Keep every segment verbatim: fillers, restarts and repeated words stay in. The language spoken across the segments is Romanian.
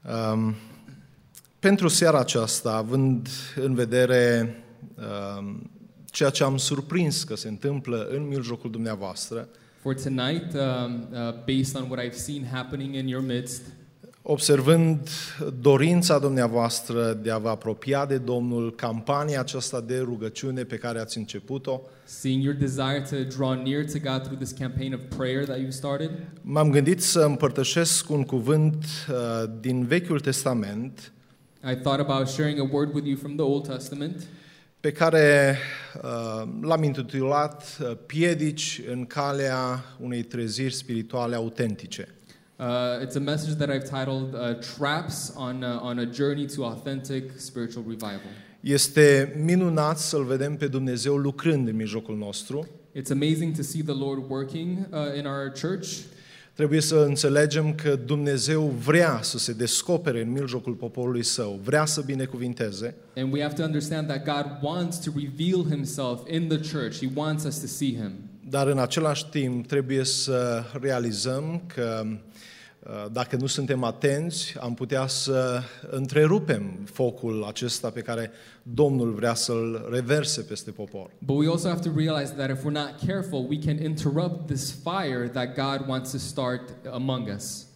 Um, pentru seara aceasta, având în vedere um, ceea ce am surprins că se întâmplă în mijlocul dumneavoastră, For tonight, um, uh, based on what I've seen happening in your midst, observând dorința dumneavoastră de a vă apropia de Domnul, campania aceasta de rugăciune pe care ați început-o, seeing your desire to draw near to God through this campaign of prayer that you started, m-am gândit să împărtășesc un cuvânt uh, din Vechiul Testament I thought about sharing a word with you from the Old Testament, pe care uh, l-am intitulat uh, Piedici în calea unei treziri spirituale autentice. Uh, it's a message that I've titled uh, Traps on, uh, on a Journey to Authentic Spiritual Revival. Este minunat să-L vedem pe Dumnezeu lucrând în mijlocul nostru. It's amazing to see the Lord working uh, in our church. Trebuie să înțelegem că Dumnezeu vrea să se descopere în mijlocul poporului Său, vrea să binecuvinteze. And we have to understand that God wants to reveal Himself in the church. He wants us to see Him. Dar în același timp trebuie să realizăm că dacă nu suntem atenți, am putea să întrerupem focul acesta pe care Domnul vrea să-l reverse peste popor. But we also have to realize that if we're not careful, we can interrupt this fire that God wants to start among us.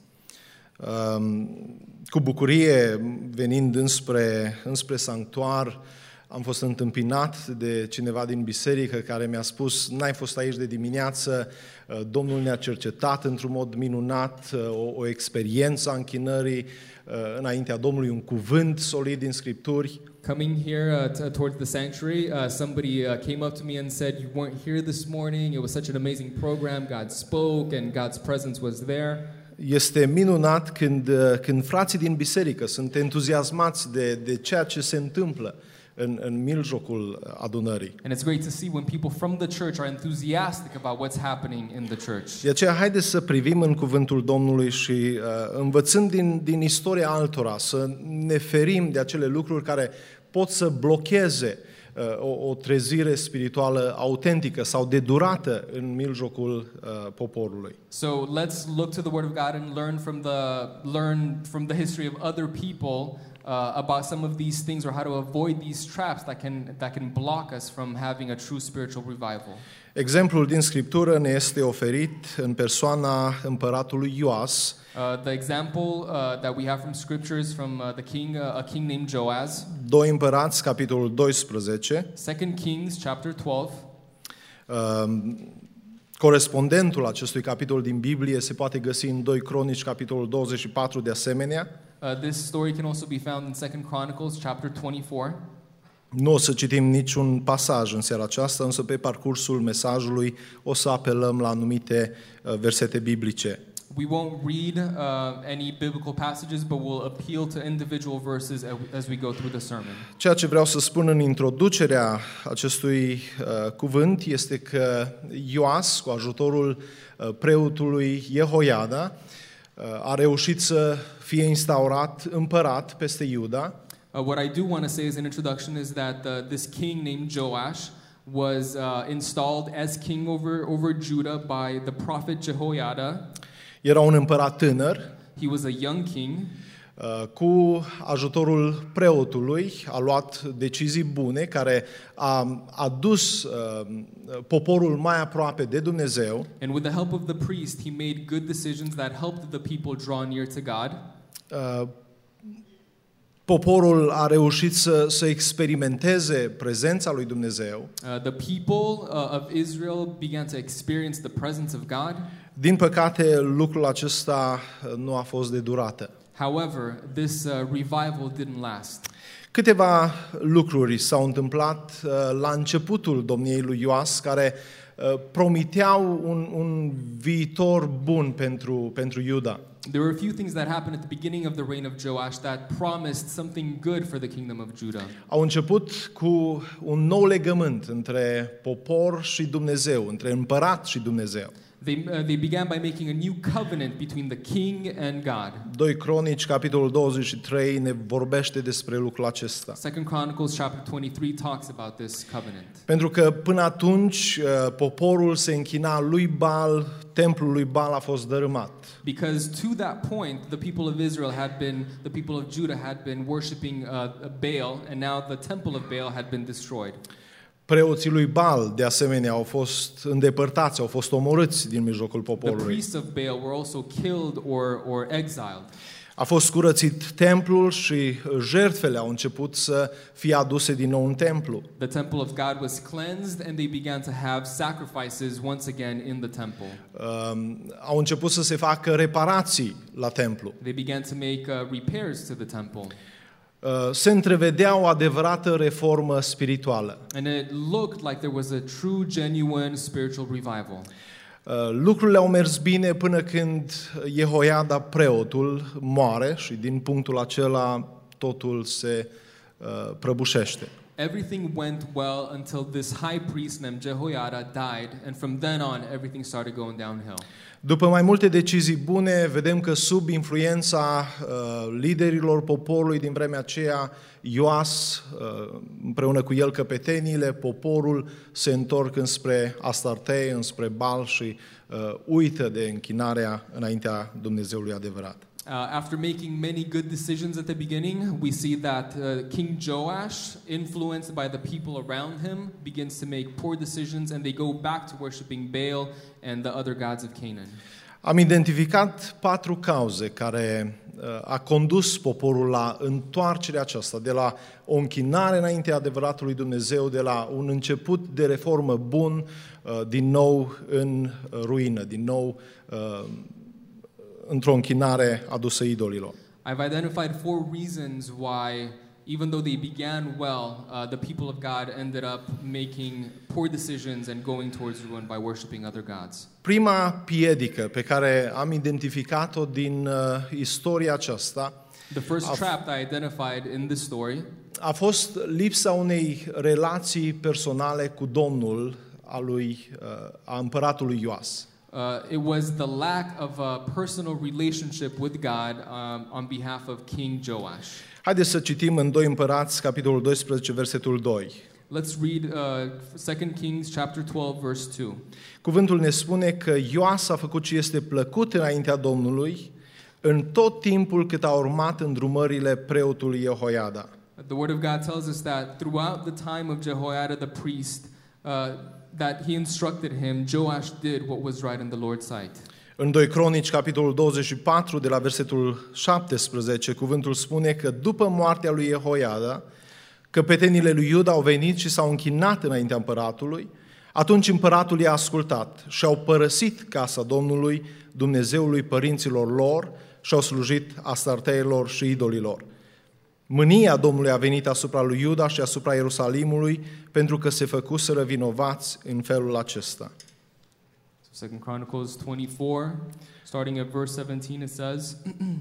Um, cu bucurie, venind înspre, înspre sanctuar, am fost întâmpinat de cineva din biserică care mi-a spus: n-ai fost aici de dimineață, Domnul ne-a cercetat într-un mod minunat, o, o experiență a închinării înaintea Domnului, un cuvânt solid din Scripturi. Coming here uh, t- towards the sanctuary, uh, somebody uh, came up to me and said, "You weren't here this morning. It was such an amazing program. God spoke and God's presence was there." Este minunat când, când frații din biserică sunt entuziasmați de, de ceea ce se întâmplă în, în mijlocul adunării. And it's great to see when people from the church are enthusiastic about what's happening in the church. De aceea, haideți să privim în cuvântul Domnului și uh, învățând din, din istoria altora, să ne ferim de acele lucruri care pot să blocheze uh, o, o trezire spirituală autentică sau de durată în mijlocul uh, poporului. So let's look to the Word of God and learn from the learn from the history of other people uh, about some of these things, or how to avoid these traps that can that can block us from having a true spiritual revival. Exemplul din Scriptură ne este oferit în persoana împăratului Ioas. Uh, the example uh, that we have from scriptures from uh, the king, uh, a king named Joaz. doi Împărați, capitolul doisprezece. Second Kings, chapter twelve. Uh, corespondentul acestui capitol din Biblie se poate găsi în doi Cronici, capitolul douăzeci și patru de asemenea. Uh, this story can also be found in Second Chronicles, chapter twenty-four. Nu o să citim niciun pasaj în seara aceasta, însă pe parcursul mesajului o să apelăm la anumite uh, versete biblice. We won't read uh, any biblical passages, but we'll appeal to individual verses as we go through the sermon. Ceea ce vreau să spun în introducerea acestui uh, cuvânt este că Ioas, cu ajutorul uh, preotului Jehoiada, uh, a reușit să fie instaurat împărat peste Iuda. Uh, what I do want to say as an introduction is that uh, this king named Joash was uh, installed as king over over Judah by the prophet Jehoiada. Era un împărat tânăr. He was a young king. Uh, cu ajutorul preotului a luat decizii bune care a adus uh, poporul mai aproape de Dumnezeu. And with the help of the priest, he made good decisions that helped the people draw near to God. Uh, Poporul a reușit să, să experimenteze prezența lui Dumnezeu. Uh, the people uh, of Israel began to experience the presence of God. Din păcate, lucrul acesta nu a fost de durată. However, this uh, revival didn't last. Câteva lucruri s-au întâmplat uh, la începutul domniei lui Ioas, care uh, promiteau un, un viitor bun pentru, pentru Iuda. There were a few things that happened at the beginning of the reign of Joash that promised something good for the kingdom of Judah. Au început cu un nou legământ între popor și Dumnezeu, între împărat și Dumnezeu. They, uh, they began by making a new covenant between the king and God. doi Cronici, capitolul douăzeci și trei, ne vorbește despre lucrul acesta. Second Chronicles chapter twenty-three talks about this covenant. Pentru că până atunci poporul se închina lui Baal, templul lui Baal a fost dărâmat. Because to that point, the people of Israel had been, the people of Judah had been worshiping uh, Baal, and now the temple of Baal had been destroyed. Preoții lui Baal, de asemenea, au fost îndepărtați, au fost omorâți din mijlocul The poporului. priests of Baal were also killed or, or exiled. A fost curățit templul și jertfele au început să fie aduse din nou în templu. The temple of God was cleansed, and they began to have sacrifices once again in the temple. Um, au început să se facă reparații la templu. They began to make uh, repairs to the temple. Uh, se întrevedea o adevărată reformă spirituală. And it looked like there was a true, genuine spiritual revival. Uh, lucrurile au mers bine până când Jehoiada, preotul, moare și din punctul acela totul se uh, prăbușește. Everything went well until this high priest named Jehoiada died, and from then on everything started going downhill. După mai multe decizii bune, vedem că sub influența uh, liderilor poporului din vremea aceea, Ioas, uh, împreună cu el căpeteniile, poporul se întorc înspre Astarte, înspre Baal și uh, uită de închinarea înaintea Dumnezeului adevărat. Uh, after making many good decisions at the beginning, we see that uh, King Joash, influenced by the people around him, begins to make poor decisions, and they go back to worshiping Baal and the other gods of Canaan. Am identificat patru cauze care uh, a condus poporul la întoarcerea aceasta, de la o închinare înaintea adevăratului Dumnezeu, de la un început de reformă bun, uh, din nou în ruină, din nou uh, într-o închinare adusă idolilor. I've identified four reasons why, even though they began well, uh, the people of God ended up making poor decisions and going towards ruin by worshiping other gods. Prima piedică pe care am identificat-o din uh, istoria aceasta The first a, trap that I identified in this story a fost lipsa unei relații personale cu Domnul a lui uh, a împăratului Ioas. Uh, it was the lack of a personal relationship with God um, on behalf of King Joash. Haideți să citim în doi Împărați, capitolul doisprezece, versetul doi. Let's read uh, Second Kings chapter twelve, verse two. Cuvântul ne spune că Ioas a făcut ce este plăcut înaintea Domnului în tot timpul cât a urmat îndrumările preotului Jehoiada. The Word of God tells us that throughout the time of Jehoiada the priest, uh, that he instructed him, Joash did what was right in the Lord's sight. În doi Cronici, capitolul douăzeci și patru, de la versetul șaptesprezece, cuvântul spune că după moartea lui Jehoiada, căpetenile lui Iuda au venit și s-au închinat înaintea împăratului. Atunci împăratul i-a ascultat și au părăsit casa Domnului, Dumnezeului părinților lor, și au slujit astarteilor și idolilor. Mânia Domnului a venit asupra lui Iuda și asupra Ierusalimului, pentru că se făcuseră vinovați în felul acesta. Second Chronicles twenty-four, starting at verse seventeen, it says,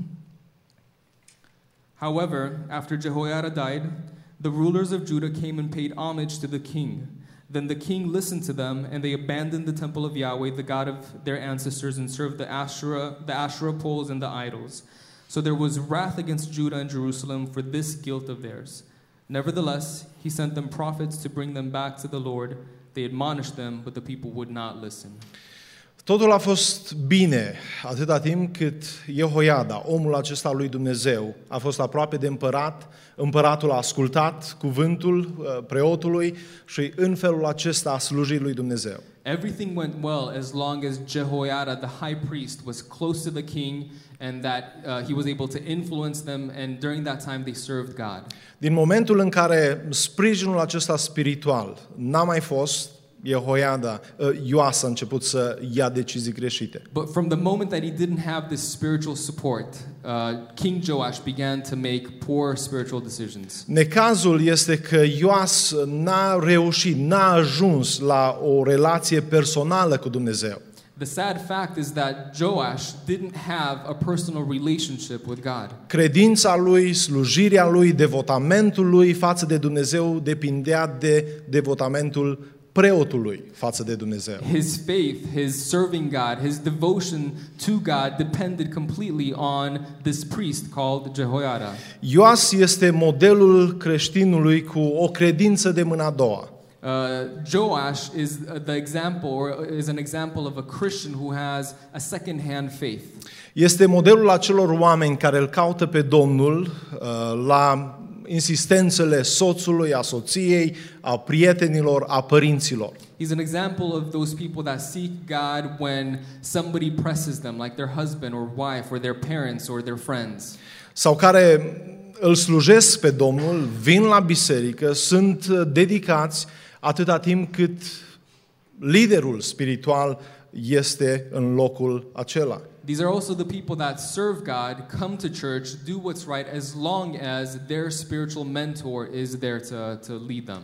However, after Jehoiada died, the rulers of Judah came and paid homage to the king. Then the king listened to them, and they abandoned the temple of Yahweh, the God of their ancestors, and served the Asherah, the Asherah poles and the idols. So there was wrath against Judah and Jerusalem for this guilt of theirs. Nevertheless, he sent them prophets to bring them back to the Lord. They admonished them, but the people would not listen. Totul a fost bine atâta timp cât Jehoiada, omul acesta lui Dumnezeu, a fost aproape de împărat, împăratul a ascultat cuvântul preotului și în felul acesta a slujit lui Dumnezeu. Everything went well as long as Jehoiada, the high priest, was close to the king and that uh, he was able to influence them, and during that time they served God. Din momentul în care sprijinul acesta spiritual n-a mai fost, Jehoiada, Ioas a început să ia decizii greșite. But from the moment that he didn't have this spiritual support, uh, King Joash began to make poor spiritual decisions. Necazul este că Ioas n-a reușit, n-a ajuns la o relație personală cu Dumnezeu. The sad fact is that Joash didn't have a personal relationship with God. Credința lui, slujirea lui, devotamentul lui față de Dumnezeu depindea de devotamentul preotului față de Dumnezeu. His faith, his serving God, his devotion to God depended completely on this priest called Jehoiada. Ioas este modelul creștinului cu o credință de mâna a doua. Uh, Joash is the example, or is an example of a Christian who has a second-hand faith. Este modelul acelor oameni care îl caută pe Domnul uh, la insistențele soțului, a soției, a prietenilor, a părinților. He's an example of those people that seek God when somebody presses them, like their husband or wife or their parents or their friends. Sau care îl slujesc pe Domnul, vin la biserică, sunt dedicați atâta timp cât liderul spiritual este în locul acela. These are also the people that serve God, come to church, do what's right as long as their spiritual mentor is there to, to lead them.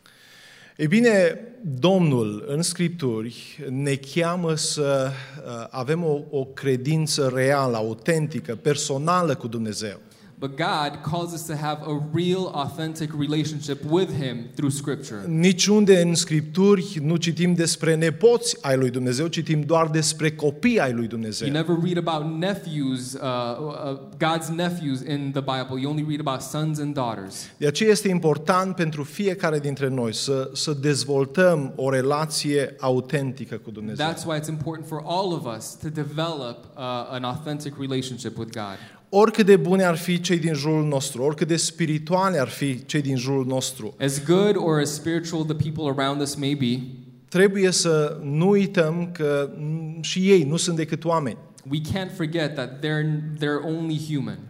Ei bine, Domnul în Scripturi ne cheamă să avem o, o credință reală, autentică, personală cu Dumnezeu. But God calls us to have a real, authentic relationship with Him through Scripture. Niciunde în Scripturi nu citim despre nepoți ai lui Dumnezeu, citim doar despre copii ai lui Dumnezeu. You never read about nephews, uh, uh, God's nephews in the Bible. You only read about sons and daughters. De aceea este important pentru fiecare dintre noi să, să dezvoltăm o relație autentică cu Dumnezeu. That's why it's important for all of us to develop uh, an authentic relationship with God. Oricât de buni ar fi cei din jurul nostru, oricât de spirituali ar fi cei din jurul nostru, As good or as spiritual the people around us may be, trebuie să nu uităm că și ei nu sunt decât oameni. we can't forget that they're they're only human.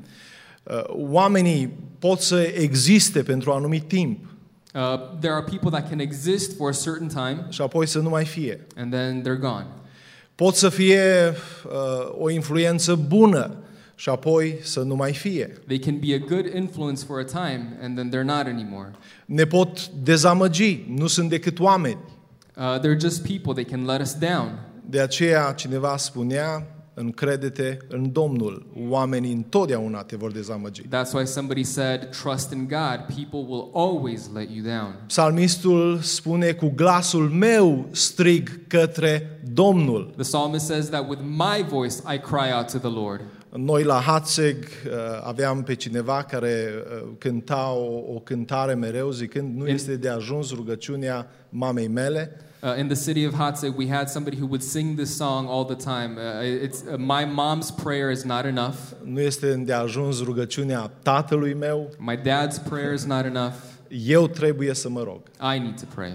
Oamenii pot să existe pentru un anumit timp Uh, there are people that can exist for a certain time și apoi să nu mai fie. and then they're gone. Pot să fie uh, o influență bună și apoi să nu mai fie. They can be a good influence for a time and then they're not anymore. Ne pot dezamăgi, nu sunt decât oameni. Uh, they're just people. They can let us down. De aceea cineva spunea, încrede-te în Domnul, oamenii întotdeauna te vor dezamăgi. That's why somebody said, trust in God. People will always let you down. Psalmistul spune, cu glasul meu strig către Domnul. The psalmist says that with my voice I cry out to the Lord. Noi la Hatzeg aveam pe cineva care cânta o, o cântare mereu zicând, nu este de ajuns rugăciunea mamei mele. Uh, in the city of Hatzeg, we had somebody who would sing this song all the time. Uh, it's uh, my mom's prayer is not enough. Nu este de ajuns rugăciunea tatălui meu. My dad's prayer is not enough. Eu trebuie să mă rog. I need to pray.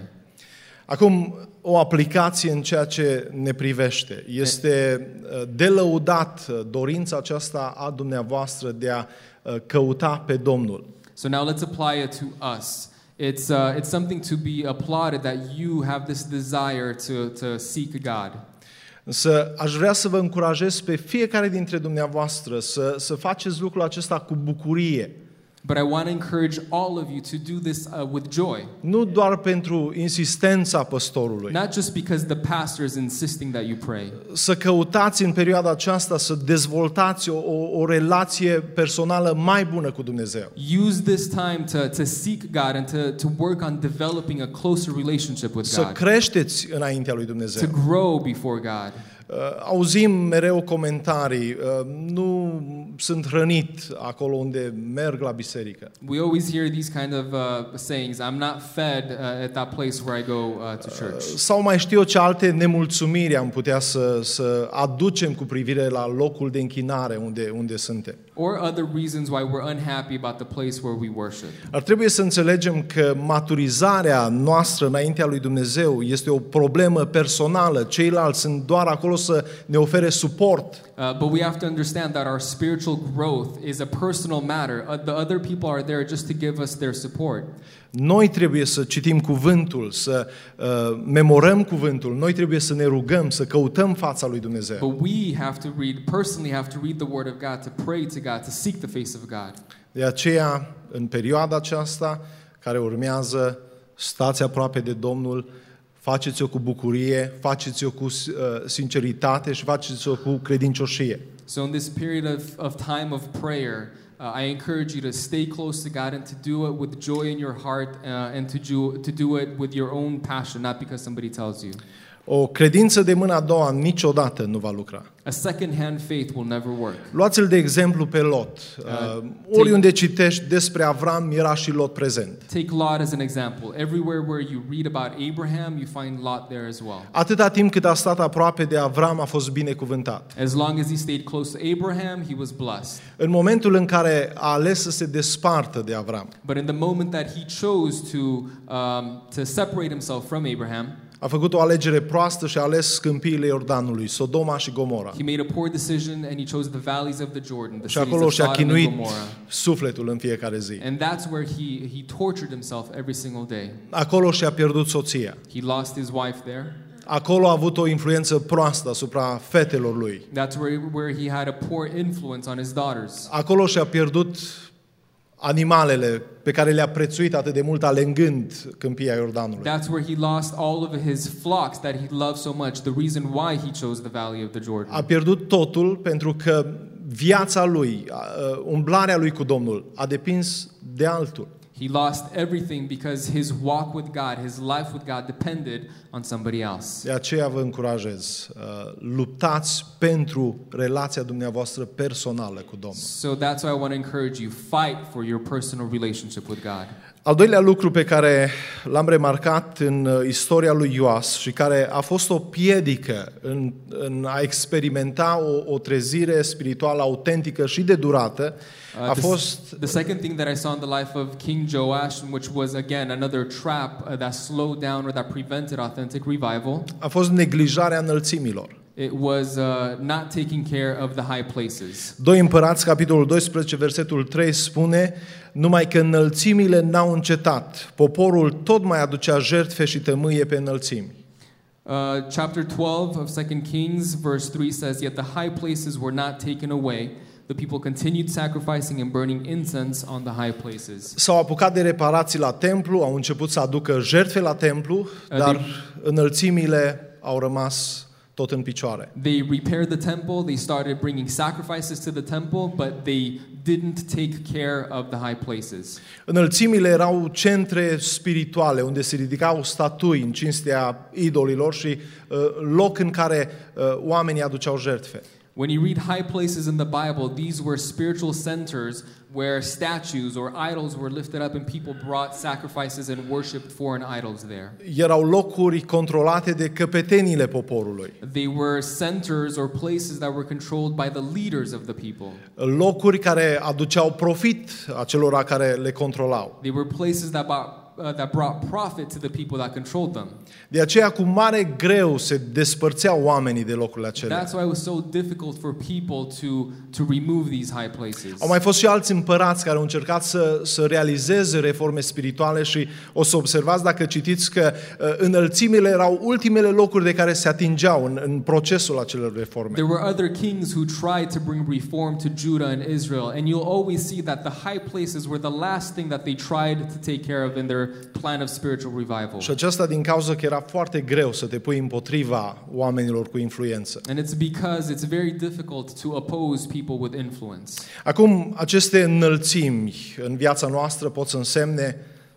Acum, o aplicație în ceea ce ne privește. Este de lăudat dorința aceasta a dumneavoastră de a căuta pe Domnul. So now let's apply it to us. It's uh, it's something to be applauded that you have this desire to to seek God. Însă aș vrea să vă încurajez pe fiecare dintre dumneavoastră să, să faceți lucrul acesta cu bucurie. But I want to encourage all of you to do this uh, with joy. Nu doar pentru insistența păstorului. Not just because the pastor is insisting that you pray. Să căutați în perioada aceasta să dezvoltați o, o, o relație personală mai bună cu Dumnezeu. Use this time to, to seek God and to, to work on developing a closer relationship with Să God. creșteți înaintea lui Dumnezeu. To grow before God. Uh, auzim mereu comentarii, uh, nu sunt hrănit acolo unde merg la biserică. We always hear these kind of uh, sayings. I'm not fed uh, at that place where I go uh, to church. Uh, sau mai știu eu ce alte nemulțumiri am putea să, să aducem cu privire la locul de închinare unde, unde suntem. Or other reasons why we're unhappy about the place where we worship. Ar trebui să înțelegem că maturizarea noastră înaintea lui Dumnezeu este o problemă personală. Ceilalți sunt doar acolo să ne ofere suport. Uh, but we have to understand that our spiritual growth is a personal matter. Uh, the other people are there just to give us their support. Noi trebuie să citim cuvântul, să uh, memorăm cuvântul. Noi trebuie să ne rugăm, să căutăm fața lui Dumnezeu. But we have to read, personally have to read the Word of God, to pray to God, to seek the face of God. De aceea, în perioada aceasta care urmează, stați aproape de Domnul, faceți-o cu bucurie, faceți-o cu uh, sinceritate și faceți-o cu credincioșie. So in this period of, of time of prayer, uh, I encourage you to stay close to God and to do it with joy in your heart uh, and to do, to do it with your own passion, not because somebody tells you. O credință de mâna a doua niciodată nu va lucra. A second-hand faith will never work. Luați-l de exemplu pe Lot. Uh, oriunde citești despre Avram, era și Lot prezent. Take Lot as an example. Everywhere where you read about Abraham, you find Lot there as well. Atâta timp cât a stat aproape de Avram, a fost binecuvântat. As long as he stayed close to Abraham, he was blessed. În momentul în care a ales să se despartă de Avram, But in the moment that he chose to um, to separate himself from Abraham, a făcut o alegere proastă și a ales câmpiile Iordanului, Sodoma și Gomora. he made a poor decision and he chose the valleys of the Jordan, the Și cities acolo of și-a Sodom and chinuit Gomorrah. sufletul în fiecare zi. And that's where he he tortured himself every single day. Acolo și-a pierdut soția. He lost his wife there. Acolo a avut o influență proastă asupra fetelor lui. That's where where he had a poor influence on his daughters. Acolo și-a pierdut animalele pe care le-a prețuit atât de mult alegând câmpia Iordanului. That's where he lost all of his flocks that he loved so much. The reason why he chose the valley of the Jordan. A pierdut totul pentru că viața lui, umblarea lui cu Domnul a depins de altul. He lost everything because his walk with God, his life with God depended on somebody else. De aceea vă încurajez, luptați pentru relația dumneavoastră personală cu Domnul. So that's why I want to encourage you, fight for your personal relationship with God. Al doilea lucru pe care l-am remarcat în istoria lui Ioas și care a fost o piedică în, în a experimenta o, o trezire spirituală autentică și de durată, a Uh, the, fost the second thing that I saw in the life of King Joash, which was again another trap uh, that slowed down or that prevented authentic revival, a fost neglijarea înălțimilor. it was uh, not taking care of the high places. doi Împărați, capitolul doisprezece, versetul trei spune: numai că înălțimile n-au încetat, poporul tot mai aducea jertfe și tămâie pe înălțimi. Uh, chapter twelve of Second Kings, verse three says, "Yet the high places were not taken away. The people continued sacrificing and burning incense on the high places." S-au apucat de reparații la templu, au început să aducă jertfe la templu, dar înălțimile au rămas tot în picioare. They repaired the temple, they started bringing sacrifices to the temple, but they didn't take care of the high places. Înălțimile erau centre spirituale unde se ridicau statui în cinstea idolilor și uh, loc în care uh, oamenii aduceau jertfe. When you read high places in the Bible, these were spiritual centers where statues or idols were lifted up and people brought sacrifices and worshipped foreign idols there. Erau locuri controlate de căpetenile poporului. They were centers or places that were controlled by the leaders of the people. Locuri care aduceau profit acelora care le controlau. They were places that brought, uh, that brought profit to the people that controlled them. De aceea cu mare greu se despărțeau oamenii de locurile acelea. That's why it was so difficult for people to to remove these high places. Au mai fost și alți împărați care au încercat să, să realizeze reforme spirituale și o să observați dacă citiți că uh, înălțimile erau ultimele locuri de care se atingeau în, în procesul acelor reforme. There were other kings who tried to bring reform to Judah and Israel, and you'll always see that the high places were the last thing that they tried to take care of in their plan of spiritual revival. Și aceasta din cauza că era foarte greu să te pui împotriva oamenilor cu influență. And it's because it's very difficult to oppose people with influence. Acum, aceste înălțimi în viața noastră pot să însemne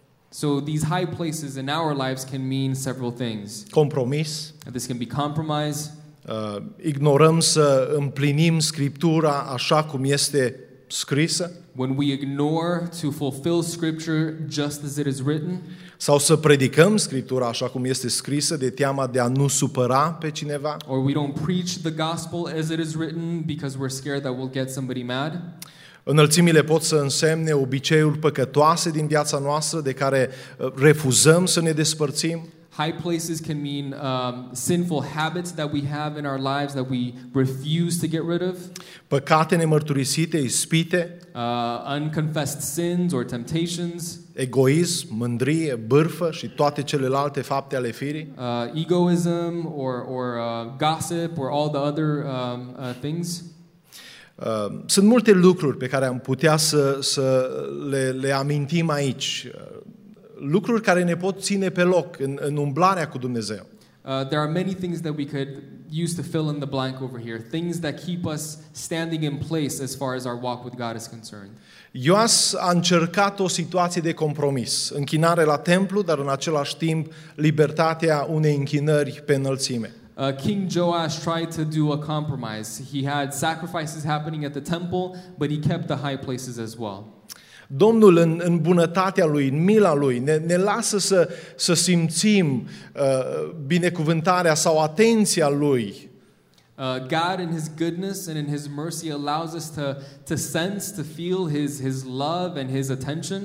So these high places in our lives can mean several things. compromis, This can be compromise. uh, ignorăm să împlinim Scriptura așa cum este scrisă, When we ignore to fulfill Scripture just as it is written, sau să predicăm Scriptura așa cum este scrisă de teama de a nu supăra pe cineva. or we don't preach the gospel as it is written because we're scared that we'll get somebody mad. Înălțimile pot să însemne obiceiuri păcătoase din viața noastră de care uh, refuzăm să ne despărțim. High places can mean um, sinful habits that we have in our lives that we refuse to get rid of, Păcate nemărturisite, ispite, uh, unconfessed sins or temptations, egoism, mândrie, bârfă și toate celelalte fapte ale firii. uh, egoism or, or uh, gossip or all the other um, uh, things. Uh, Sunt multe lucruri pe care am putea să, să le, le amintim aici. Uh, Lucruri care ne pot ține pe loc în, în umblarea cu Dumnezeu. Uh, there are many things that we could use to fill in the blank over here. Things that keep us standing in place as far as our walk with God is concerned. Ioas a încercat o situație de compromis, închinare la templu, dar în același timp libertatea unei închinări pe înălțime. Uh, King Joash tried to do a compromise. He had sacrifices happening at the temple, but he kept the high places as well. Domnul în, în bunătatea Lui, în mila Lui, ne, ne lasă să, să simțim uh, binecuvântarea sau atenția Lui. Uh, God in His goodness and in His mercy allows us to, to sense, to feel His, His love and His attention.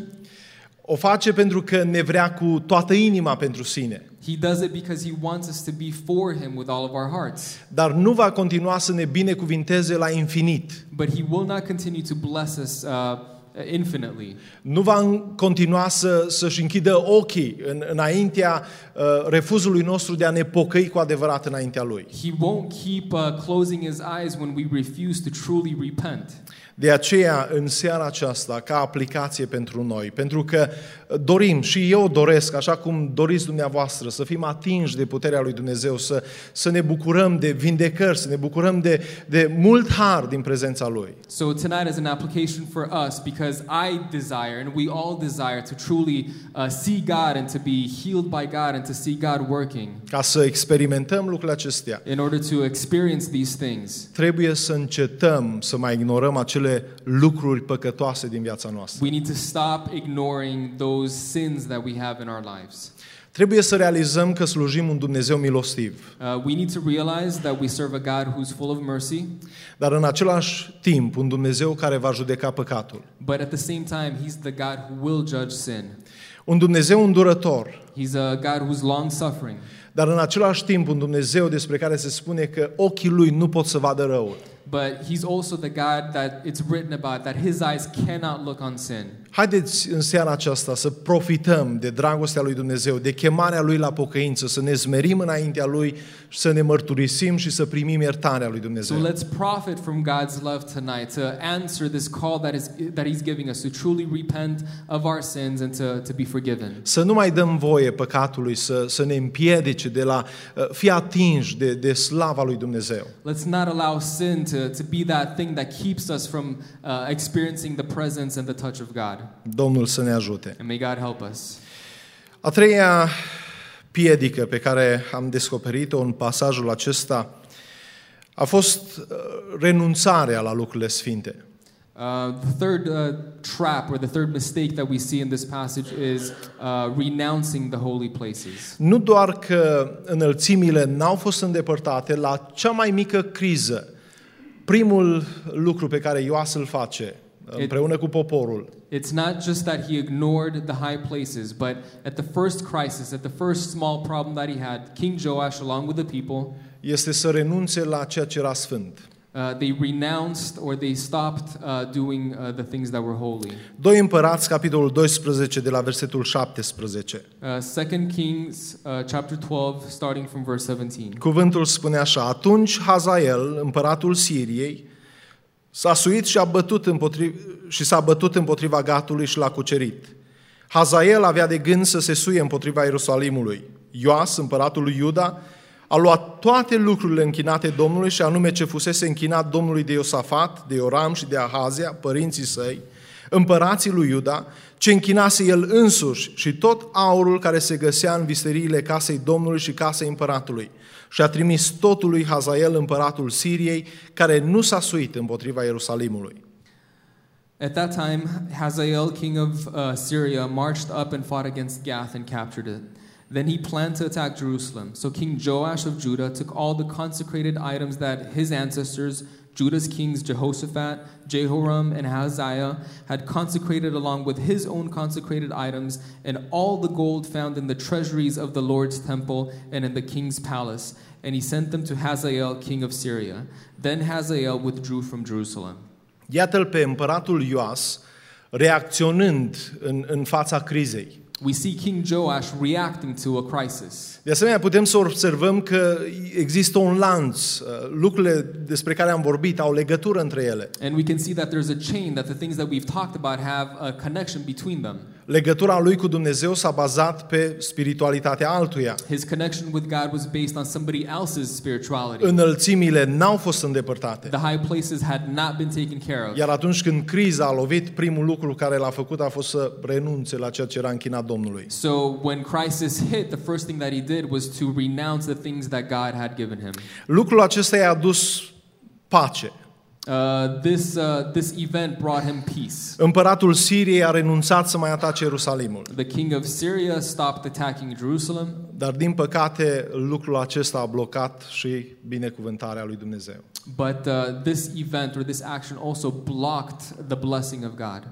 O face pentru că ne vrea cu toată inima pentru sine. He does it because He wants us to be for Him with all of our hearts. Dar nu va continua să ne binecuvinteze la infinit. But He will not continue to bless us uh, infinitely. Nu va continua să, să-și închidă ochii în, înaintea uh, refuzului nostru de a ne pocăi cu adevărat înaintea Lui. He won't keep uh, closing His eyes when we refuse to truly repent. De aceea, în seara aceasta, ca aplicație pentru noi, pentru că dorim și eu doresc, așa cum doriți dumneavoastră, să fim atinși de puterea lui Dumnezeu, să, să ne bucurăm de vindecări, să ne bucurăm de, de mult har din prezența Lui. So tonight is an application for us because I desire and we all desire to truly uh, see God and to be healed by God and to see God working. Ca să experimentăm lucrurile acestea, In order to experience these things, trebuie să încetăm să mai ignorăm acele lucruri păcătoase din viața noastră. we need to stop ignoring those sins that we have in our lives. Trebuie să realizăm că slujim un Dumnezeu milostiv, Uh, we need to realize that we serve a God who's full of mercy, dar în același timp un Dumnezeu care va judeca păcatul. but at the same time, He's the God who will judge sin. Un Dumnezeu îndurător, He's a God who's long-suffering, dar în același timp un Dumnezeu despre care se spune că ochii Lui nu pot să vadă răul. but He's also the God that it's written about, that His eyes cannot look on sin. Haideți în seara aceasta să profităm de dragostea lui Dumnezeu, de chemarea Lui la pocăință, să ne smerim înaintea Lui, să ne mărturisim și să primim iertarea lui So Dumnezeu. let's profit from God's love tonight to answer this call that is that He's giving us to truly repent of our sins and to, to be forgiven. Să nu mai dăm voie păcatului să, să ne împiedice de la uh, fi atinși de, de slava lui Dumnezeu. Let's not allow sin to, to be that thing that keeps us from uh, experiencing the presence and the touch of God. Domnul să ne ajute. And may God help us. A treia piedică pe care am descoperit-o în pasajul acesta a fost uh, renunțarea la lucrurile sfinte. Uh, the third uh, trap or the third mistake that we see in this passage is uh, renouncing the holy places. Nu doar că înălțimile n-au fost îndepărtate, la cea mai mică criză, primul lucru pe care Ioas îl face împreună cu poporul It's not just that he ignored the high places, but at the first crisis, at the first small problem that he had, King Joash, along with the people, este să renunțe la ceea ce era sfânt. uh, they renounced or they stopped uh, doing uh, the things that were holy. doi Împărați, capitolul doisprezece, de la versetul șaptesprezece. Uh, Second Kings, uh, chapter twelve, starting from verse seventeen. Cuvântul spune așa: atunci Hazael, împăratul Siriei, s-a suit și, a bătut împotriva, și s-a bătut împotriva Gatului și l-a cucerit. Hazael avea de gând să se suie împotriva Ierusalimului. Ioas, împăratul lui Iuda, a luat toate lucrurile închinate Domnului, și anume ce fusese închinat Domnului de Iosafat, de Ioram și de Ahazia, părinții săi, împărații lui Iuda, ce închinase el însuși, și tot aurul care se găsea în visteriile casei Domnului și casei împăratului. Și a trimis totul lui Hazael, împăratul Siriei, care nu s-a suit împotriva Ierusalimului. At that time, Hazael, king of uh, Syria, marched up and fought against Gath and captured it. Then he planned to attack Jerusalem. So King Joash of Judah took all the consecrated items that his ancestors, Judah's kings Jehoshaphat, Jehoram, and Hazael had consecrated, along with his own consecrated items, and all the gold found in the treasuries of the Lord's temple and in the king's palace. And he sent them to Hazael, king of Syria. Then Hazael withdrew from Jerusalem. Iată-l pe împăratul Ioas reacționând în, în fața crizei. We see King Joash reacting to a crisis. De asemenea, putem să observăm că există un lanț. Lucrurile despre care am vorbit au legătură între ele. And we can see that there's a chain, that the things that we've talked about have a connection between them. Legătura lui cu Dumnezeu s-a bazat pe spiritualitatea altuia. His connection with God was based on somebody else's spirituality. Înălțimile n-au fost îndepărtate. The high places had not been taken care of. Iar atunci când criza a lovit, primul lucru care l-a făcut a fost să renunțe la ceea ce era închinat Domnului. So when crisis hit, the first thing that he did was to renounce the things that God had given him. Lucrul acesta i-a adus pace. Uh, this uh, this event brought him peace. Împăratul Siriei a renunțat să mai atace Ierusalimul. The king of Syria stopped attacking Jerusalem. Dar din păcate lucrul acesta a blocat și binecuvântarea lui Dumnezeu. But uh, this event or this action also blocked the blessing of God.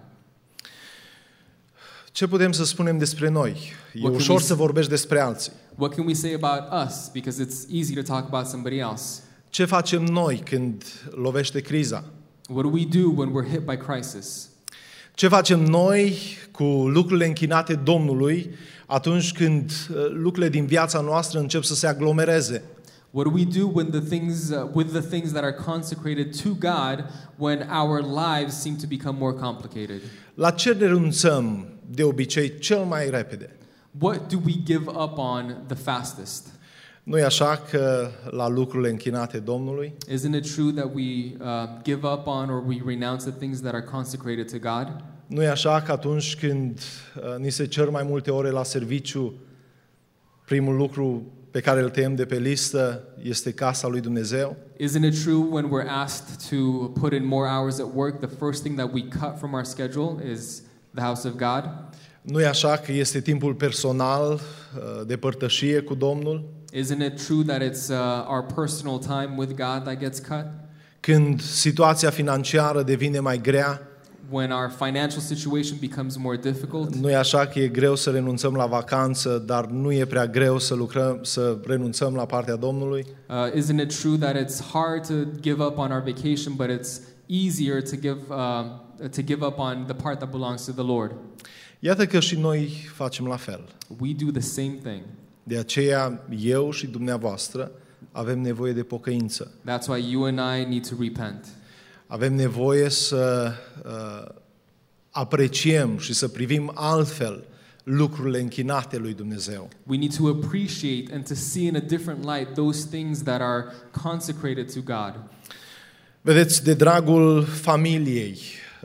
Ce putem să spunem despre noi? E What can ușor we- să vorbești despre alții. What can we say about us? Because it's easy to talk about somebody else. Ce facem noi când lovește criza? What do we do when we're hit by crisis? Ce facem noi cu lucrurile închinate Domnului atunci când uh, lucrurile din viața noastră încep să se aglomereze? What do we do when the things uh, with the things that are consecrated to God when our lives seem to become more complicated? La ce renunțăm de obicei cel mai repede? What do we give up on the fastest? Nu e așa că la lucrurile închinate Domnului, Isn't it true that we uh, give up on or we renounce the things that are consecrated to God? nu e așa că atunci când uh, ni se cer mai multe ore la serviciu, primul lucru pe care îl tăiem de pe listă este casa lui Dumnezeu? Isn't it true when we're asked to put in more hours at work, the first thing that we cut from our schedule is the house of God? Nu e așa că este timpul personal uh, de părtășie cu Domnul? Isn't it true that it's uh, our personal time with God that gets cut? Când situația financiară devine mai grea, When our financial situation becomes more difficult? nu e așa că e greu să renunțăm la vacanță, dar nu e prea greu să lucrăm, să renunțăm la partea Domnului? Uh, isn't it true that it's hard to give up on our vacation, but it's easier to give uh, to give up on the part that belongs to the Lord? Iată că și noi facem la fel. We do the same thing. De aceea eu și dumneavoastră avem nevoie de pocăință. That's why you and I need to repent. Avem nevoie să uh, apreciem și să privim altfel lucrurile închinate lui Dumnezeu. We need to appreciate and to see in a different light those things that are consecrated to God. Vedeți, de dragul familiei,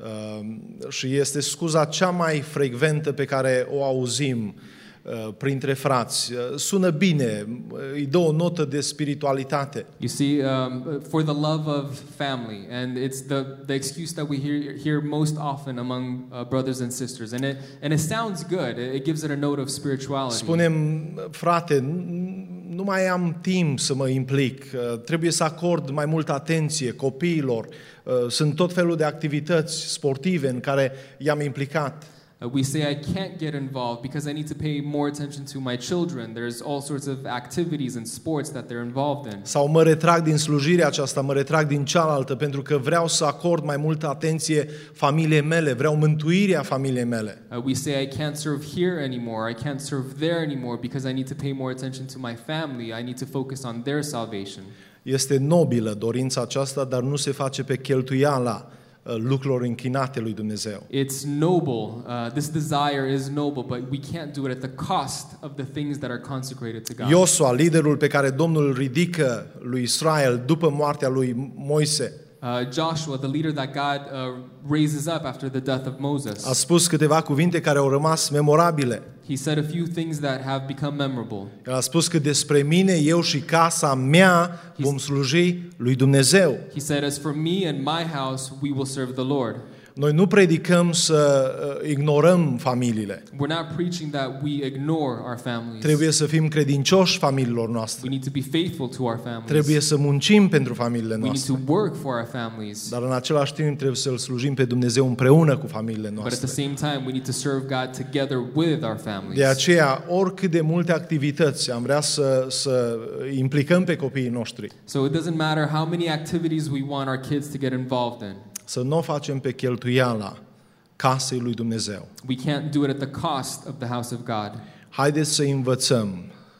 uh, și este scuza cea mai frecventă pe care o auzim uh, printre frați. Uh, sună bine, uh, îi dă o notă de spiritualitate. You see, um, for the love of family, and it's the, the excuse that we hear, hear most often among uh, brothers and sisters, and it and it sounds good. It, it gives it a note of spirituality. Spunem, frate, n- nu mai am timp să mă implic, uh, trebuie să acord mai multă atenție copiilor, uh, sunt tot felul de activități sportive în care i-am implicat. Uh, we say I can't get involved because I need to pay more attention to my children. There's all sorts of activities and sports that they're involved in. Sau mă retrag din slujirea aceasta, mă retrag din cealaltă, pentru că vreau să acord mai multă atenție familiei mele, vreau mântuirea familiei mele. Uh, we say I can't serve here anymore. I can't serve there anymore because I need to pay more attention to my family. I need to focus on their salvation. Este nobilă dorința aceasta, dar nu se face pe cheltuiala uh, lucrurilor închinate lui Dumnezeu. It's noble. Uh, this desire is noble, but we can't do it at the cost of the things that are consecrated to God. Iosua, liderul pe care Domnul îl ridică lui Israel după moartea lui Moise, Uh, Joshua, the leader that God uh, raises up after the death of Moses, a spus câteva cuvinte care au rămas memorabile. he said a few things that have become memorable. El a spus că despre mine, eu și casa mea vom sluji lui Dumnezeu. He said, as for me and my house, we will serve the Lord. Noi nu predicăm să uh, ignorăm familiile. We're not preaching that we ignore our families. Trebuie să fim credincioși familiilor noastre. We need to be faithful to our families. Trebuie să muncim pentru familiile We need noastre. to work for our families. Dar în același timp trebuie să-L slujim pe Dumnezeu împreună cu familiile But at the noastre. same time, we need to serve God together with our families. De aceea, oricât de multe activități am vrea să, să implicăm pe copiii noștri, So it doesn't matter how many activities we want our kids to get involved in. să nu o facem pe cheltuiala casei lui Dumnezeu. We can't do it at the cost of the house of God. Haideți să învățăm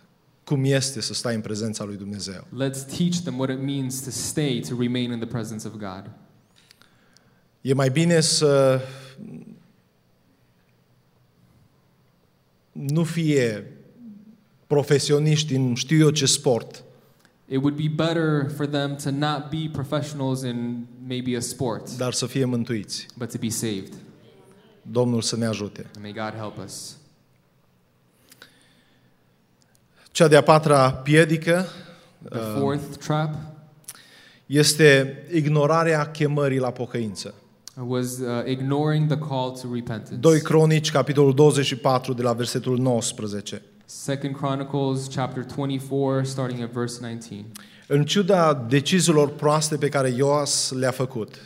cum este să stai în prezența lui Dumnezeu. Let's teach them what it means to stay, to remain in the presence of God. E mai bine să nu fie profesioniști în știu eu ce sport, It would be better for them to not be professionals in maybe a sport, dar să fie mântuiți. but to be saved. Domnul să ne ajute. And may God help us. Cea de-a patra piedică The fourth trap este ignorarea chemării la pocăință. was uh, ignoring the call to repentance. doi Cronici, capitolul douăzeci și patru, de la versetul nouăsprezece. Second Chronicles chapter twenty-four, starting at verse nineteen. În ciuda deciziilor proaste pe care Ioas le-a făcut,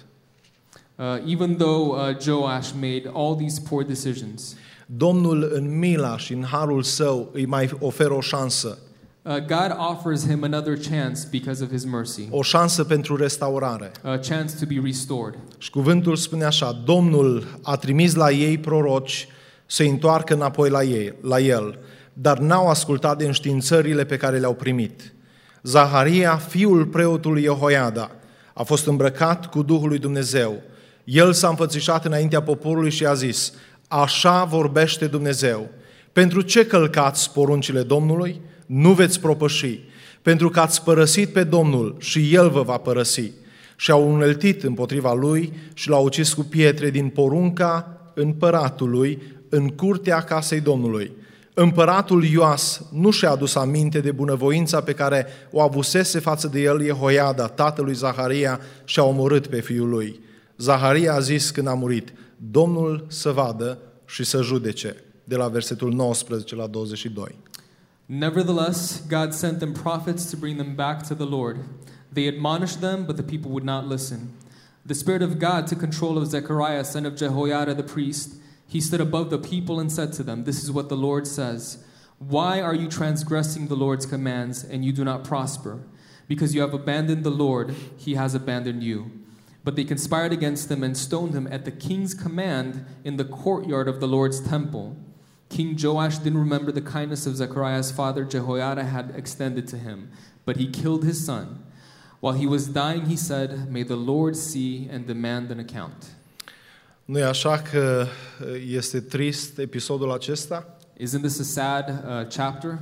Uh, even though uh, Joash made all these poor decisions, Domnul în mila și în harul său îi mai oferă o șansă, uh, God offers him another chance because of his mercy, o șansă pentru restaurare. a chance to be restored. Și cuvântul spune așa: Domnul a trimis la ei proroci să-i întoarcă înapoi la ei, la el, dar n-au ascultat de înștiințările pe care le-au primit. Zaharia, fiul preotului Jehoiada, a fost îmbrăcat cu Duhul lui Dumnezeu. El s-a înfățișat înaintea poporului și a zis: așa vorbește Dumnezeu. Pentru ce călcați poruncile Domnului? Nu veți propăși. Pentru că ați părăsit pe Domnul și El vă va părăsi. Și au uneltit împotriva lui și l-au ucis cu pietre din porunca împăratului în curtea casei Domnului. Împăratul Ioas nu și-a adus aminte de bunăvoința pe care o avusese față de el Jehoiada, tatălui Zaharia, și a omorât pe fiul lui. Zaharia a zis când a murit: Domnul să vadă și să judece. De la versetul nouăsprezece la douăzeci și doi. Nevertheless, God sent them prophets to bring them back to the Lord. They admonished them, but the people would not listen. The Spirit of God took control of Zechariah, son of Jehoiada the priest. He stood above the people and said to them, "This is what the Lord says. Why are you transgressing the Lord's commands and you do not prosper? Because you have abandoned the Lord, He has abandoned you." But they conspired against him and stoned him at the king's command in the courtyard of the Lord's temple. King Joash didn't remember the kindness of Zechariah's father Jehoiada had extended to him, but he killed his son. While he was dying, he said, "May the Lord see and demand an account." Nu e așa că este trist episodul acesta? Isn't this a sad uh, chapter?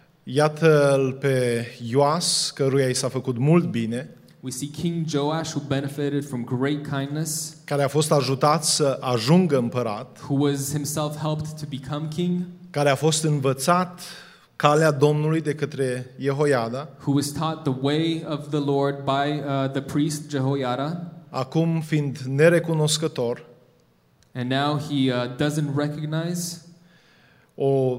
Iată-l pe Ioas, căruia i s-a făcut mult bine, We see King Joash, who benefited from great kindness, care a fost ajutat să ajungă împărat, who was himself helped to become king, care a fost învățat calea Domnului de către Jehoiada, who was taught the way of the Lord by uh, the priest Jehoiada, acum fiind nerecunoscător, and now he uh, doesn't recognize o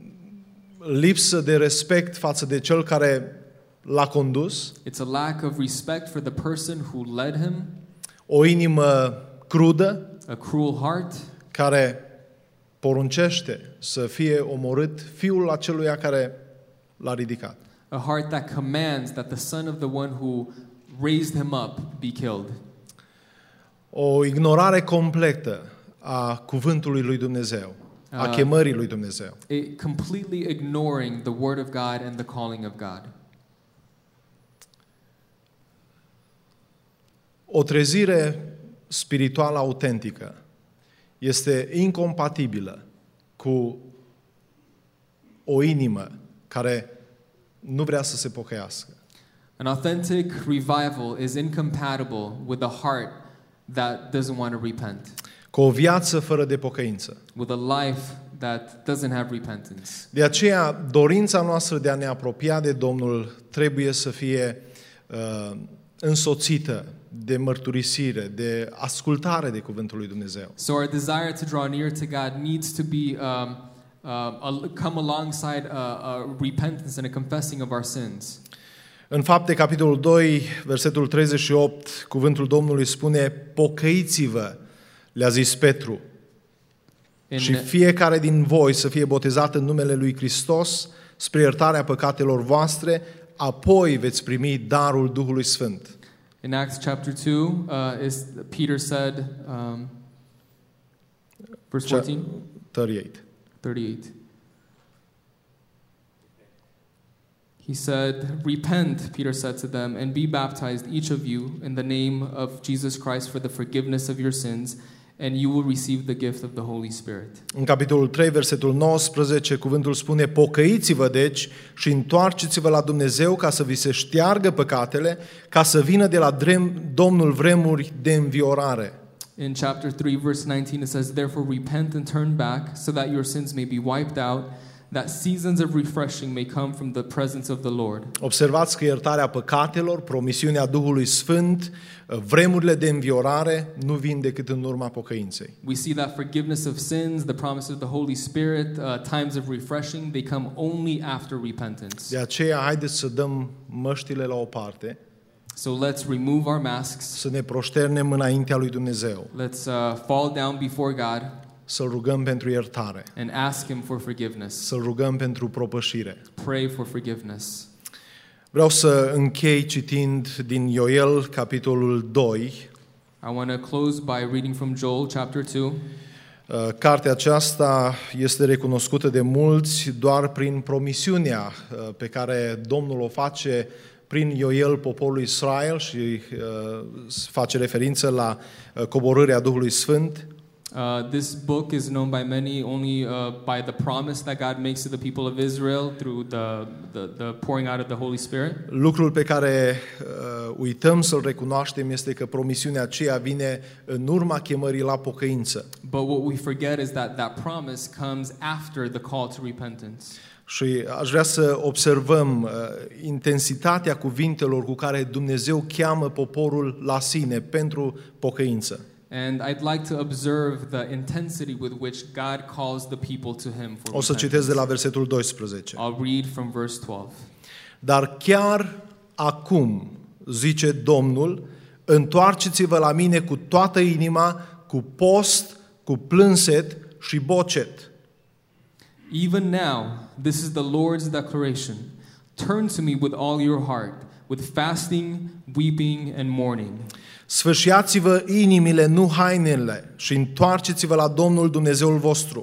lipsă de respect față de cel care l-a condus, it's a lack of respect for the person who led him, o inimă crudă a cruel heart, care poruncește să fie omorât fiul aceluia care l-a ridicat. a heart that commands that the son of the one who raised him up be killed. O ignorare completă a cuvântului lui Dumnezeu, a Uh, chemării lui Dumnezeu. It, completely ignoring the word of God and the calling of God. O trezire spirituală autentică este incompatibilă cu o inimă care nu vrea să se pocăiască. An authentic revival is incompatible with a heart that doesn't want to repent, Cu o viață fără de pocăință. with a life that doesn't have repentance. De aceea, dorința noastră de a ne apropia de Domnul trebuie să fie uh, însoțită de mărturisire, de ascultare de cuvântul lui Dumnezeu. So our desire to draw near to God needs to be um, uh, al- come alongside a, a repentance and a confessing of our sins. În Fapte, capitolul doi, versetul treizeci și opt, cuvântul Domnului spune: pocăiți-vă, le-a zis Petru, In, și fiecare din voi să fie botezat în numele lui Hristos spre iertarea păcatelor voastre, apoi veți primi darul Duhului Sfânt. in Acts chapter two, uh, is Peter said, um, verse fourteen, treizeci și opt. thirty-eight. He said, "Repent," Peter said to them, "and be baptized, each of you, in the name of Jesus Christ for the forgiveness of your sins, and you will receive the gift of the Holy Spirit. În capitolul trei, versetul nouăsprezece, cuvântul spune: pocăiți-vă deci și întoarceți-vă la Dumnezeu ca să vi se șteargă păcatele, ca să vină de la Domnul vremuri de înviorare. In chapter three, verse nineteen, it says, "Therefore repent and turn back, so that your sins may be wiped out, that seasons of refreshing may come from the presence of the Lord." Observați că iertarea păcatelor, promisiunea Duhului Sfânt, vremurile de înviorare nu vin decât în urma pocăinței. We see that forgiveness of sins, the promise of the Holy Spirit, uh, times of refreshing, they come only after repentance. De aceea, haideți să dăm măștile la o parte, So let's remove our masks. să ne proșternem înaintea lui Dumnezeu, Let's uh, fall down before God să-L rugăm pentru iertare, and ask Him for forgiveness. să-L rugăm pentru propășire. Pray for forgiveness. Vreau să închei citind din Ioel, capitolul doi. I want to close by reading from Joel chapter two. Cartea aceasta este recunoscută de mulți doar prin promisiunea pe care Domnul o face prin Ioel poporului Israel și uh, face referință la uh, coborârea Duhului Sfânt. Uh, this book is known by many only uh, by the promise that God makes to the people of Israel through the, the, the pouring out of the Holy Spirit. Lucrul pe care uh, uităm să-l recunoaștem este că promisiunea aceea vine în urma chemării la pocăință. But what we forget is that that promise comes after the call to repentance. Și aș vrea să observăm uh, intensitatea cuvintelor cu care Dumnezeu cheamă poporul la sine pentru pocăință. And I'd like to observe the intensity with which God calls the people to Him for O să repentance. citesc de la versetul doisprezece. I'll read from verse twelve. Dar chiar acum, zice Domnul, întoarceți-vă la mine cu toată inima, cu post, cu plânset și bocet. Even now, this is the Lord's declaration. Turn to me with all your heart, with fasting, weeping, and mourning. Sfâșiați-vă inimile, nu hainele, și întoarceți-vă la Domnul Dumnezeul vostru,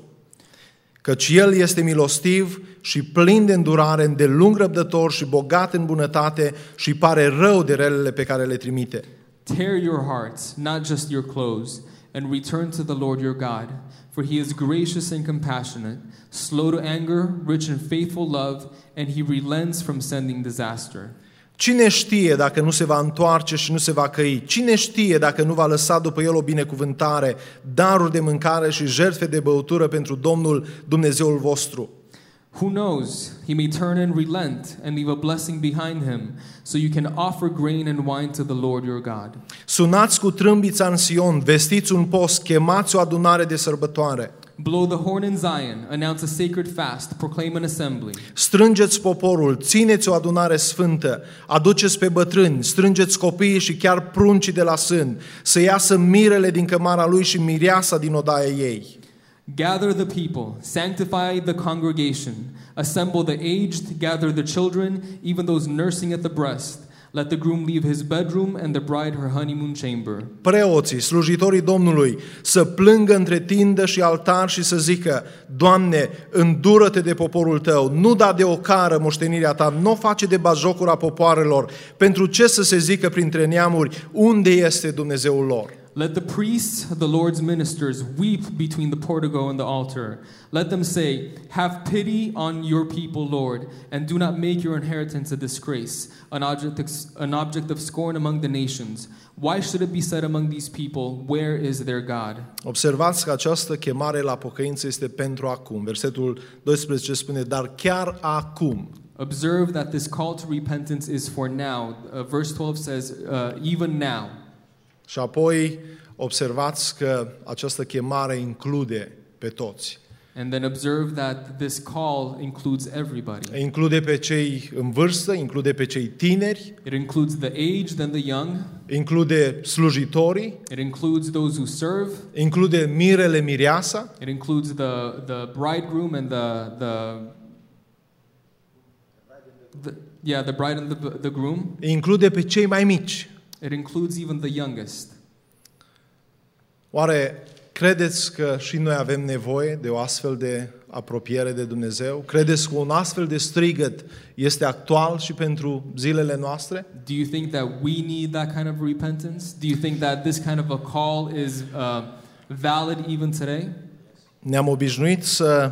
căci El este milostiv și plin de îndurare, îndelung răbdător și bogat în bunătate și pare rău de relele pe care le trimite. Tear your hearts, not just your clothes, and return to the Lord your God, for He is gracious and compassionate, slow to anger, rich in faithful love, and He relents from sending disaster. Cine știe dacă nu se va întoarce și nu se va căi? Cine știe dacă nu va lăsa după el o binecuvântare, daruri de mâncare și jertfe de băutură pentru Domnul Dumnezeul vostru? Who knows? He may turn and relent and leave a blessing behind him, so you can offer grain and wine to the Lord your God. Sunați cu trâmbița în Sion, vestiți un post, chemați o adunare de sărbătoare. Blow the horn in Zion, announce a sacred fast, proclaim an assembly. Strângeți poporul, țineți o adunare sfântă, aduceți pe bătrâni, strângeți copiii și chiar pruncii de la sân, să iasă mirele din cămara lui și mireasa din odaia ei. Gather the people, sanctify the congregation, assemble the aged, gather the children, even those nursing at the breast. Let the groom leave his bedroom and the bride her honeymoon chamber. Preoții, slujitorii Domnului, să plângă între tindă și altar și să zică: Doamne, îndură-te de poporul tău, nu da de ocară moștenirea ta, nu o face de batjocura popoarelor, pentru ce să se zică printre neamuri, unde este Dumnezeul lor? Let the priests, the Lord's ministers, weep between the portico and the altar. Let them say, have pity on your people, Lord, and do not make your inheritance a disgrace, an object of, an object of scorn among the nations. Why should it be said among these people, where is their God? Observați că această chemare la pocăință este pentru acum. Versetul doisprezece spune: dar chiar acum. Observe that this call to repentance is for now. Uh, verse twelve says, uh, even now. Și apoi observați că această chemare include pe toți. And then observe that this call includes everybody. Include pe cei în vârstă, include pe cei tineri, It includes the aged and the young. include slujitorii, It includes those who serve. include mirele, mireasa, It includes the, the bridegroom and the, the, the yeah, the bride and the, the groom. include pe cei mai mici. It includes even the youngest. Oare credeți că și noi avem nevoie de o astfel de apropiere de Dumnezeu? Credeți că un astfel de strigăt este actual și pentru zilele noastre? Do you think that we need that kind of repentance? Do you think that this kind of a call is uh, valid even today? Ne-am obișnuit să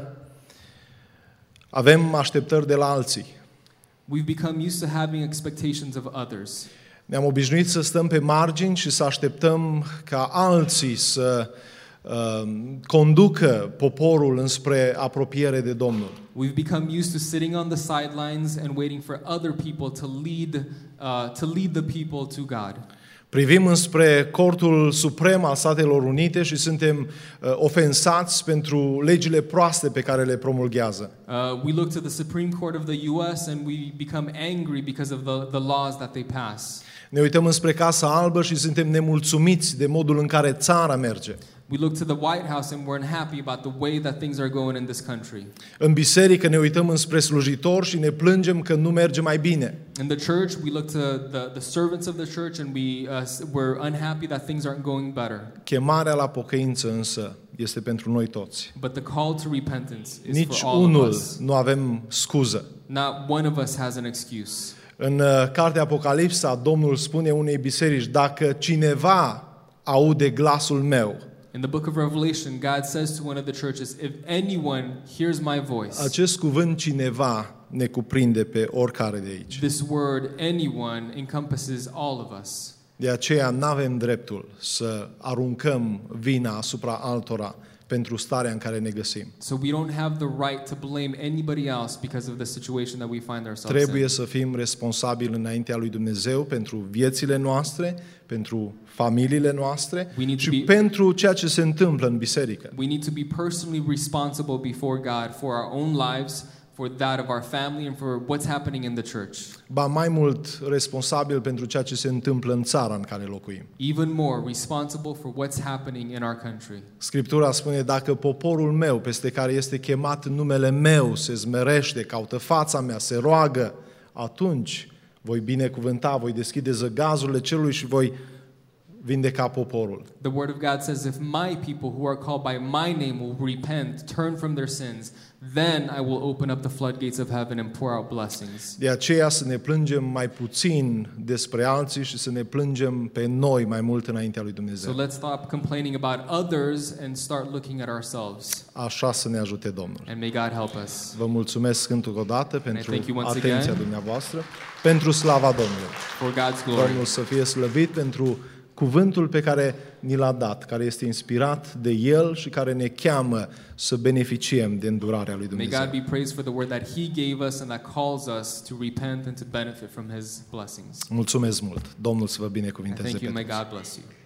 avem așteptări de la alții. We've become used to having expectations of others. Ne-am obișnuit să stăm pe margini și să așteptăm ca alții să uh, conducă poporul înspre apropiere de Domnul. We've become used to sitting on the sidelines and waiting for other people to lead uh, to lead the people to God. Privim înspre cortul suprem al Statelor Unite și suntem uh, ofensați pentru legile proaste pe care le promulghează. Uh, we look to the Supreme Court of the U S and we become angry because of the, the laws that they pass. Ne uităm înspre Casa Albă și suntem nemulțumiți de modul în care țara merge. We look to the White House and we're unhappy about the way that things are going in this country. În biserică ne uităm înspre slujitori și ne plângem că nu merge mai bine. In the church, we look to the, the servants of the church and we, uh, we're unhappy that things aren't going better. Chemarea la pocăință însă este pentru noi toți. But the call to repentance is Nici for all unul of us. nu avem scuză. Not one of us has an excuse. În uh, cartea Apocalipsa, Domnul spune unei biserici, dacă cineva aude glasul meu, In the book of Revelation, God says to one of the churches, if anyone hears my voice, acest cuvânt cineva ne cuprinde pe oricare de aici. this word, anyone, encompasses all of us. De aceea nu avem dreptul să aruncăm vina asupra altora pentru starea în care ne găsim. So we don't have the right to blame anybody else because of the situation that we find ourselves Trebuie in. să fim responsabili înaintea lui Dumnezeu pentru viețile noastre, pentru familiile noastre We need to și be- pentru ceea ce se întâmplă în biserică. We need to be personally responsible before God for our own lives, for that of our family, and for what's happening in the church. Ba mai mult responsabil pentru ceea ce se întâmplă în țara în care locuim. Even more responsible for what's happening in our country. Scriptura spune, dacă poporul meu, peste care este chemat în numele meu, se zmerește, caută fața mea, se roagă, atunci voi binecuvânta, voi deschide zăgazurile cerului și voi vindeca poporul. The word of God says, if my people who are called by my name will repent, turn from their sins, then I will open up the floodgates of heaven and pour out blessings. De aceea să ne plângem mai puțin despre alții și să ne plângem pe noi mai mult înaintea lui So Dumnezeu. let's stop complaining about others and start looking at ourselves. Așa să ne ajute Domnul. And may God help us. Vă mulțumesc încă o dată pentru thank you once atenția again. dumneavoastră, pentru slava Domnului. For God's glory. Domnul să fie slăvit pentru cuvântul pe care ni l-a dat, care este inspirat de El și care ne cheamă să beneficiem de îndurarea lui May Dumnezeu. God be praised for the word that He gave us and that calls us to repent and to benefit from His blessings. Mulțumesc mult. Domnul să vă And binecuvinteze thank you. pe May toți. God bless you.